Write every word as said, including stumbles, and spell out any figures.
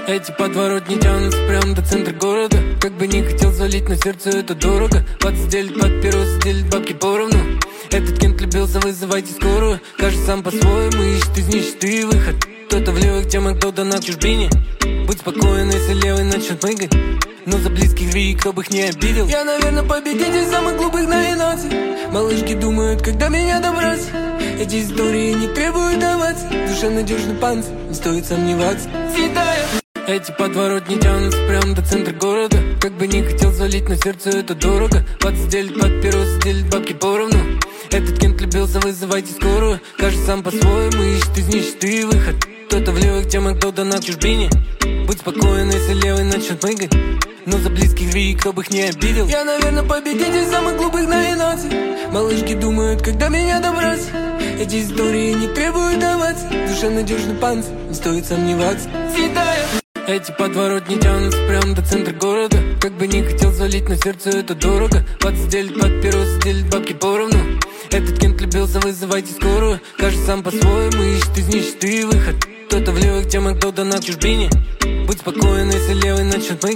Эти подворотни тянутся прям до центра города. Как бы не хотел звалить, но сердцу это дорого. Двадцать делит под первую, делит бабки поровну. Этот кент любился, вызывайте скорую. Каждый сам по-своему ищет из нищеты выход. Кто-то в левых темах, кто-то на чужбине. Будь спокоен, если левый начнет мыгать. Но за близких види, кто бы их не обидел. Я, наверное, победитель самых глупых номинаций. Малышки думают, когда меня добраться. Эти истории не требуют оваций. Душа надежный панцирь, не стоит сомневаться. Святая. Эти подворотни тянутся прям до центра города. Как бы не хотел звалить, но сердцу это дорого. Двадцать делит под первую, делит бабки поровну. Этот кент любился, вызывайте скорую. Каждый сам по-своему ищет из нищеты выход. Кто-то в левых темах, кто-то на чужбине. Будь спокоен, если левый начнет мыгать. Но за близких види, кто бы их не обидел. Я, наверное, победитель самых глупых номинаций. Малышки думают, когда меня добраться. Эти истории не требуют оваций. Душа надежный панцирь, не стоит сомневаться. Святая. Эти подворотни тянутся прям до центра города. Как бы не хотел звалить, но сердцу это дорого. Двадцать делит под первую, делит бабки поровну. Этот кент любился, вызывайте скорую. Каждый сам по-своему ищет из нищеты выход. Кто-то в левых темах, кто-то на чужбине. Будь спокоен, если левый начнет мыгать.